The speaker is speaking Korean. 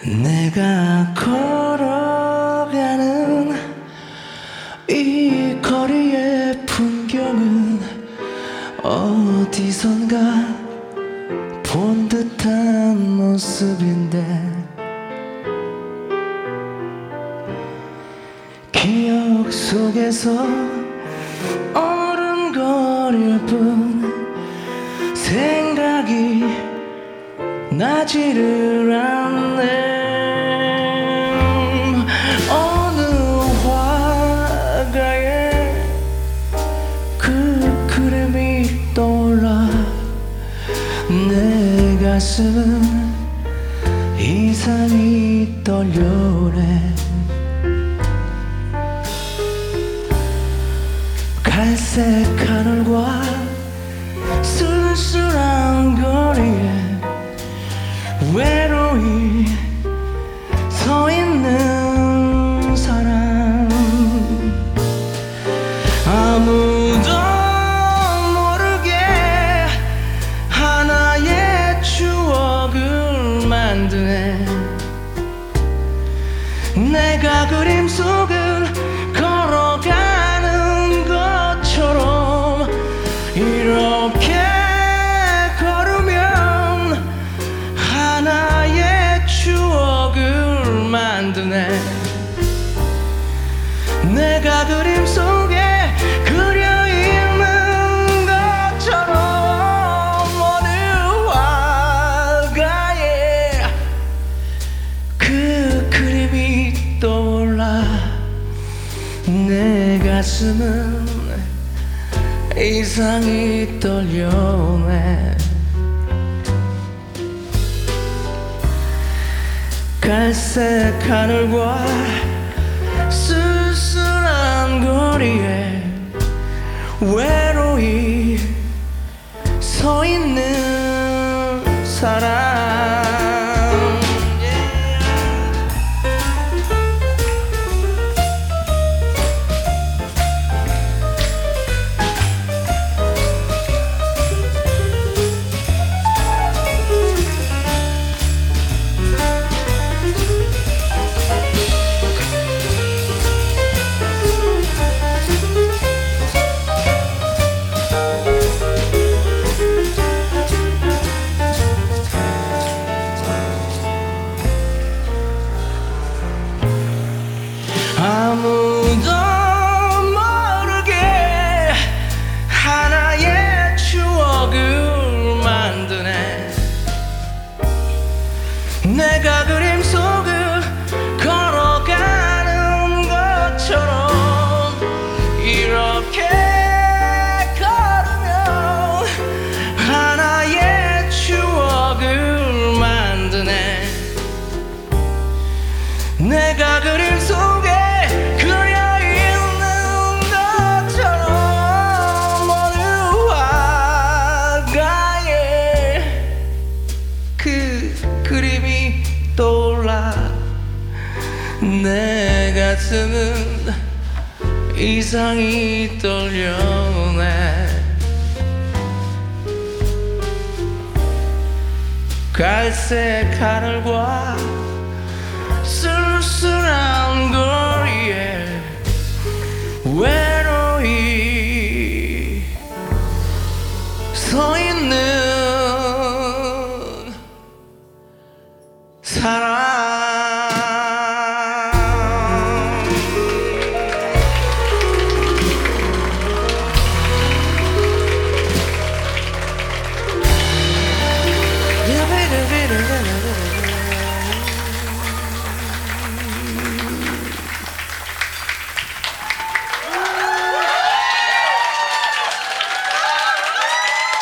내가 걸어가는 이 거리의 풍경은 어디선가 본 듯한 모습인데 기억 속에서 어른거릴 뿐 생각이 나지를 않네. 어느 화가에 그 그림이 떠올라 내 가슴은 이상이 떨려오네. 갈색 하늘과 쓸쓸한 거리에 외로이 서 있는 사람, 아무도 모르게 하나의 추억을 만드네. 내가 그림 속을 걸어가는 것처럼 이렇게 걸으면 하나의 추억을 만드네. 내가 그림 속에 그려있는 것처럼 어느 화가에 그 그림이 떠올라 내 가슴은 이상이 떨려오네. 갈색 하늘과 쓸쓸한 거리에 외로이 서 있는 사람. 아무도 모르게 하나의 추억을 만드네. 내가 그림 속을 걸어가는 것처럼 이렇게 걸으면 하나의 추억을 만드네. 내가 그림 속에 그림이 떠올라 내 가슴은 이상이 떨려오네. 갈색 하늘과 쓸쓸한 거리에 외로이 서 있는 사랑.